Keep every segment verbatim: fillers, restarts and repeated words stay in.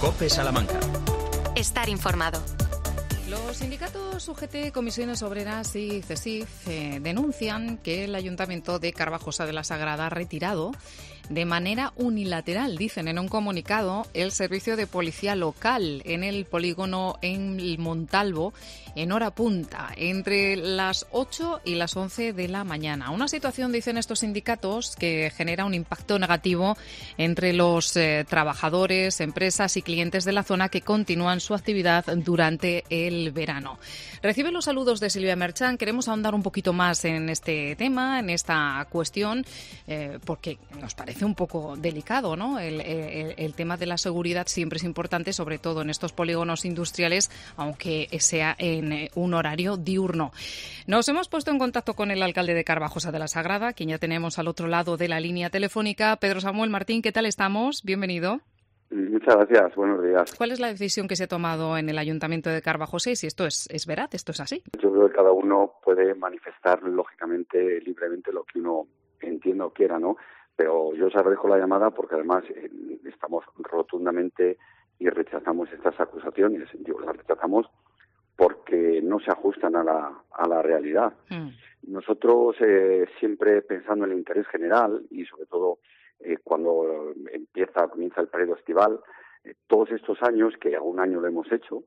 COPE Salamanca. Estar informado. Los sindicatos U G T, Comisiones Obreras y CESIF eh, denuncian que el Ayuntamiento de Carvajosa de la Sagrada ha retirado de manera unilateral, dicen en un comunicado, el servicio de policía local en el polígono en Montalvo en hora punta, entre las ocho y las once de la mañana. Una situación, dicen estos sindicatos, que genera un impacto negativo entre los eh, trabajadores, empresas y clientes de la zona que continúan su actividad durante el verano. Recibe los saludos de Silvia Merchán. Queremos ahondar un poquito más en este tema, en esta cuestión, eh, porque nos parece un poco delicado, ¿no? El, el, el tema de la seguridad siempre es importante, sobre todo en estos polígonos industriales, aunque sea en un horario diurno. Nos hemos puesto en contacto con el alcalde de Carvajosa de la Sagrada, quien ya tenemos al otro lado de la línea telefónica. Pedro Samuel Martín, ¿qué tal estamos? Bienvenido. Muchas gracias, buenos días. ¿Cuál es la decisión que se ha tomado en el Ayuntamiento de Carvajosa y si esto es, es veraz, esto es así? Yo creo que cada uno puede manifestar lógicamente, libremente lo que uno entienda o quiera, ¿no? Pero yo os agradezco la llamada porque además eh, estamos rotundamente y rechazamos estas acusaciones. Digo, las rechazamos porque no se ajustan a la, a la realidad. Mm. Nosotros eh, siempre pensando en el interés general y sobre todo eh, cuando empieza comienza el periodo estival, eh, todos estos años, que algún año lo hemos hecho,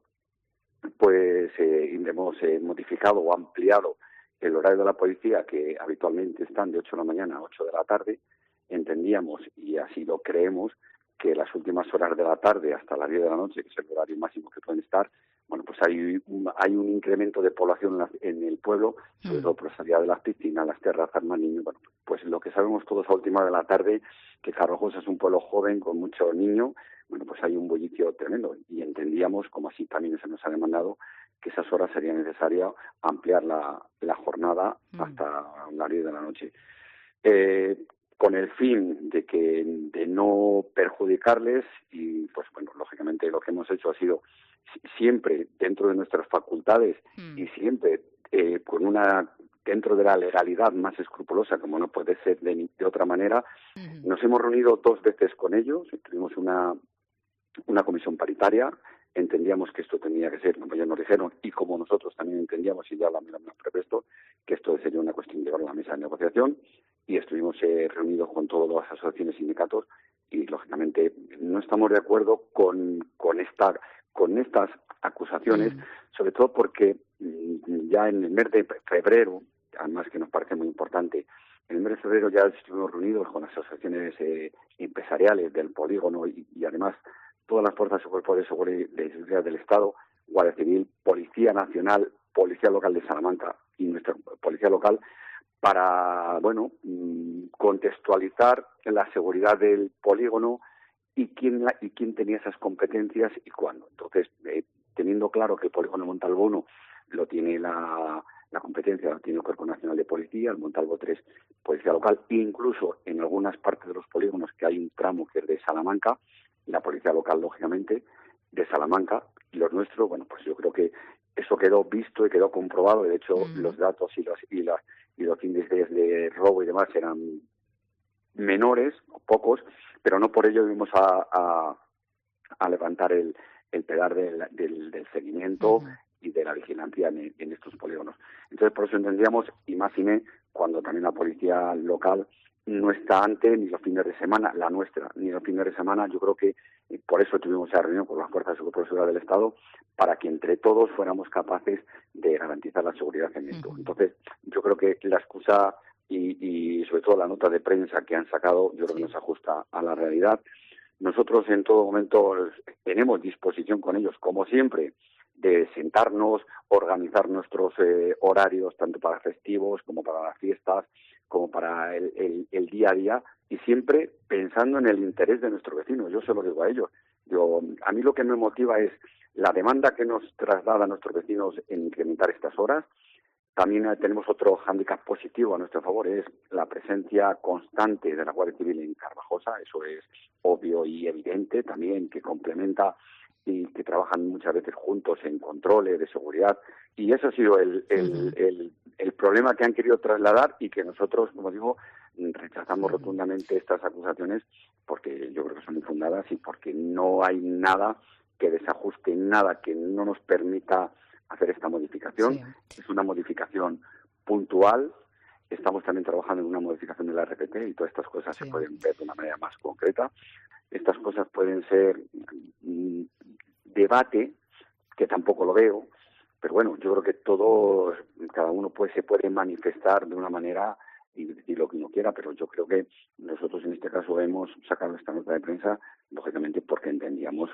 pues eh, hemos eh, modificado o ampliado el horario de la policía, que habitualmente están de ocho de la mañana a ocho de la tarde. Entendíamos, y así lo creemos, que las últimas horas de la tarde hasta las diez de la noche, que es el horario máximo que pueden estar, bueno, pues hay un, hay un incremento de población en, la, en el pueblo, sobre todo por salida de las piscinas, las terrazas, más niños. Bueno, pues lo que sabemos todos a última hora de la tarde, que Carvajosa es un pueblo joven con muchos niños, bueno, pues hay un bullicio tremendo. Y entendíamos, como así también se nos ha demandado, que esas horas sería necesaria ampliar la, la jornada mm. hasta las diez de la noche. Eh, con el fin de que de no perjudicarles y, pues bueno, lógicamente lo que hemos hecho ha sido siempre dentro de nuestras facultades mm. y siempre eh, con una dentro de la legalidad más escrupulosa, como no puede ser de, de otra manera. Mm. Nos hemos reunido dos veces con ellos, tuvimos una una comisión paritaria, entendíamos que esto tenía que ser, como ya nos dijeron, y como nosotros también entendíamos, y ya lo hemos previsto, que esto sería una cuestión de llevar a la mesa de negociación, y estuvimos eh, reunidos con todas las asociaciones y sindicatos, y lógicamente no estamos de acuerdo con, con, esta, con estas acusaciones, mm. sobre todo porque mm, ya en el mes de febrero, además que nos parece muy importante, en el mes de febrero ya estuvimos reunidos con las asociaciones eh, empresariales del polígono y, y además todas las fuerzas y cuerpos de seguridad del Estado, Guardia Civil, Policía Nacional, Policía Local de Salamanca y nuestra Policía Local, para, bueno, contextualizar la seguridad del polígono y quién, la, y quién tenía esas competencias y cuándo. Entonces, eh, teniendo claro que el polígono Montalvo uno lo tiene la, la competencia, lo tiene el Cuerpo Nacional de Policía, el Montalvo tres, Policía Local, e incluso en algunas partes de los polígonos que hay un tramo que es de Salamanca, la policía local, lógicamente, de Salamanca, y los nuestros, bueno, pues yo creo que eso quedó visto y quedó comprobado. De hecho, mm. los datos y los, y, la, y los índices de robo y demás eran menores, pocos, pero no por ello vimos a, a, a levantar el, el pedal del, del, del seguimiento mm. y de la vigilancia en, en estos polígonos. Entonces, por eso entendíamos, y más y me, cuando también la policía local no está antes ni los fines de semana, la nuestra, ni los fines de semana. Yo creo que por eso tuvimos esa reunión con las fuerzas de seguridad del Estado, para que entre todos fuéramos capaces de garantizar la seguridad en esto. Uh-huh. Entonces, yo creo que la excusa y, y sobre todo la nota de prensa que han sacado, yo creo que no se ajusta a la realidad. Nosotros en todo momento tenemos disposición con ellos, como siempre, de sentarnos, organizar nuestros eh, horarios, tanto para festivos como para las fiestas, como para el, el, el día a día, y siempre pensando en el interés de nuestros vecinos. Yo se lo digo a ellos. Yo, a mí lo que me motiva es la demanda que nos traslada a nuestros vecinos en incrementar estas horas. También tenemos otro hándicap positivo a nuestro favor, es la presencia constante de la Guardia Civil en Carvajosa. Eso es obvio y evidente también, que complementa y que trabajan muchas veces juntos en controles de seguridad. Y eso ha sido el, el, el, el problema que han querido trasladar y que nosotros, como digo, rechazamos rotundamente estas acusaciones porque yo creo que son infundadas y porque no hay nada que desajuste, nada que no nos permita hacer esta modificación. Sí. Es una modificación puntual. Estamos también trabajando en una modificación de la R P T y todas estas cosas sí. se pueden ver de una manera más concreta. Estas cosas pueden ser mm, debate, que tampoco lo veo, pero bueno, yo creo que todo, cada uno pues se puede manifestar de una manera y decir lo que uno quiera, pero yo creo que nosotros en este caso hemos sacado esta nota de prensa, lógicamente porque entendíamos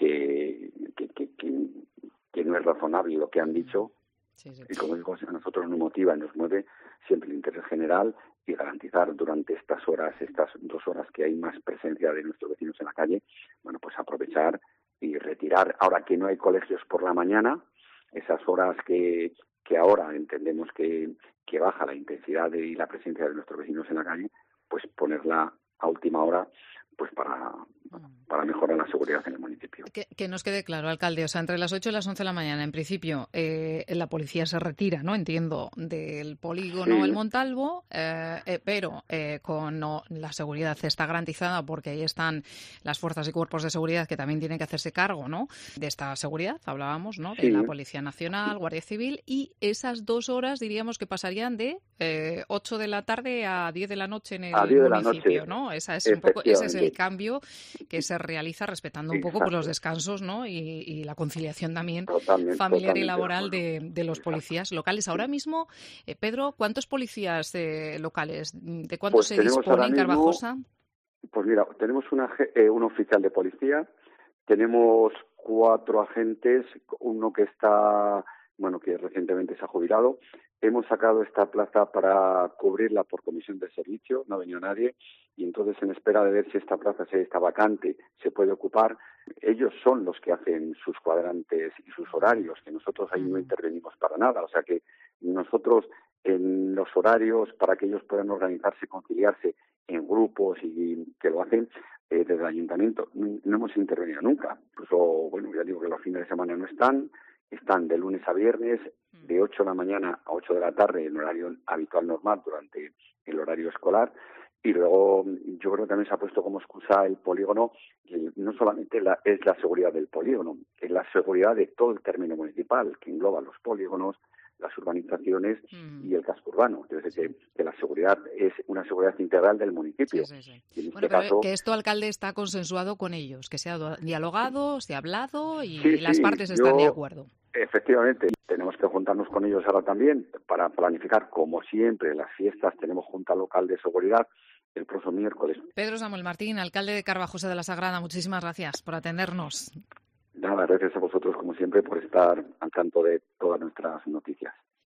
que, que, que, que, que no es razonable lo que han dicho. Sí, sí. Y como digo, a nosotros nos motiva y nos mueve siempre el interés general y garantizar durante estas horas, estas dos horas que hay más presencia de nuestros vecinos en la calle, bueno, pues aprovechar y retirar, ahora que no hay colegios por la mañana, esas horas que, que ahora entendemos que, que baja la intensidad de, y la presencia de nuestros vecinos en la calle, pues ponerla a última hora pues para, para mejorar la seguridad en el municipio. Que, que nos quede claro, alcalde, o sea, entre las ocho y las once de la mañana, en principio, eh, la policía se retira, ¿no? Entiendo, del polígono sí. El Montalvo, eh, eh, pero eh, con no, la seguridad está garantizada porque ahí están las fuerzas y cuerpos de seguridad que también tienen que hacerse cargo, ¿no? De esta seguridad, hablábamos, ¿no? De sí. la Policía Nacional, Guardia Civil, y esas dos horas diríamos que pasarían de eh, ocho de la tarde a diez de la noche en el municipio, ¿no? Esa es un poco, ese es el cambio que se realiza respetando un poco pues, los descansos, ¿no? Y, y la conciliación también totalmente, familiar totalmente y laboral de, de los policías locales. Ahora mismo, eh, Pedro, ¿cuántos policías eh, locales? ¿De cuántos pues se dispone en Carvajosa? Mismo, pues mira, tenemos una, eh, un oficial de policía, tenemos cuatro agentes, uno que está, bueno, que recientemente se ha jubilado. Hemos sacado esta plaza para cubrirla por comisión de servicio, no ha venido nadie, y entonces en espera de ver si esta plaza se está vacante, se puede ocupar. Ellos son los que hacen sus cuadrantes y sus horarios, que nosotros ahí no intervenimos para nada. O sea que nosotros en los horarios, para que ellos puedan organizarse, conciliarse en grupos y que lo hacen eh, desde el ayuntamiento, no, no hemos intervenido nunca. Incluso, bueno, ya digo que los fines de semana no están, están de lunes a viernes, de ocho de la mañana a ocho de la tarde, en horario habitual normal durante el horario escolar. Y luego yo creo que también se ha puesto como excusa el polígono, que no solamente la, es la seguridad del polígono, es la seguridad de todo el término municipal, que engloba los polígonos, las urbanizaciones mm. y el casco urbano. Entonces, sí. que, que la seguridad es una seguridad integral del municipio. Sí, sí, sí. En bueno, este pero caso, que esto, alcalde, está consensuado con ellos, que se ha dialogado, se ha hablado y sí, las sí, partes yo, están de acuerdo. Efectivamente, tenemos que juntarnos con ellos ahora también para planificar, como siempre, las fiestas. Tenemos junta local de seguridad el próximo miércoles. Pedro Samuel Martín, alcalde de Carvajosa de la Sagrada, muchísimas gracias por atendernos. Nada, gracias a vosotros, como siempre, por estar al tanto de todas nuestras noticias.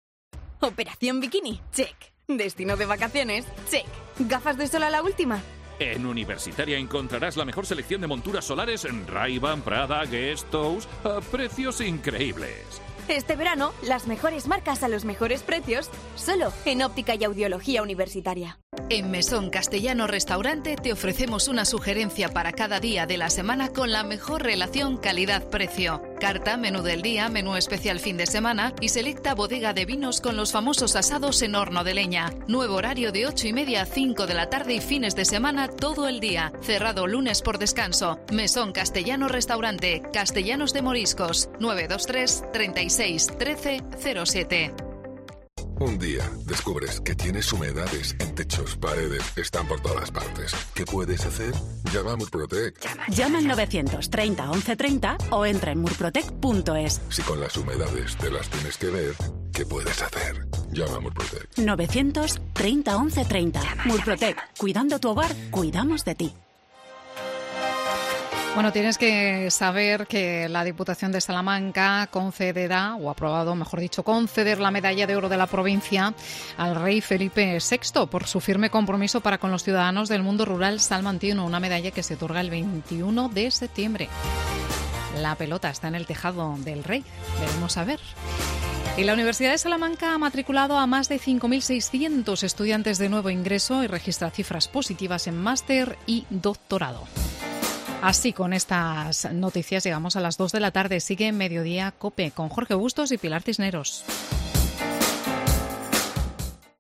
Operación Bikini, check. Destino de vacaciones, check. ¿Gafas de sol a la última? En Universitaria encontrarás la mejor selección de monturas solares en Ray-Ban, Prada, Guess, Tous, a precios increíbles. Este verano, las mejores marcas a los mejores precios, solo en Óptica y Audiología Universitaria. En Mesón Castellano Restaurante te ofrecemos una sugerencia para cada día de la semana con la mejor relación calidad-precio. Carta, menú del día, menú especial fin de semana y selecta bodega de vinos con los famosos asados en horno de leña. Nuevo horario de ocho y media a cinco de la tarde y fines de semana todo el día. Cerrado lunes por descanso. Mesón Castellano Restaurante, Castellanos de Moriscos, nueve dos tres, treinta y seis, trece, cero siete. Un día descubres que tienes humedades en techos, paredes, están por todas partes. ¿Qué puedes hacer? Llama a Murprotec. Llama, Llama al novecientos treinta, once treinta o entra en murprotec punto es. Si con las humedades te las tienes que ver, ¿qué puedes hacer? Llama a Murprotec. novecientos treinta, once treinta. Llama, Murprotec. llama, llama. Cuidando tu hogar, cuidamos de ti. Bueno, tienes que saber que la Diputación de Salamanca concederá, o ha aprobado, mejor dicho, conceder la medalla de oro de la provincia al rey Felipe sexto por su firme compromiso para con los ciudadanos del mundo rural salmantino, una medalla que se otorga el veintiuno de septiembre. La pelota está en el tejado del rey, veremos a ver. Y la Universidad de Salamanca ha matriculado a más de cinco mil seiscientos estudiantes de nuevo ingreso y registra cifras positivas en máster y doctorado. Así, con estas noticias llegamos a las dos de la tarde. Sigue Mediodía COPE con Jorge Bustos y Pilar Cisneros.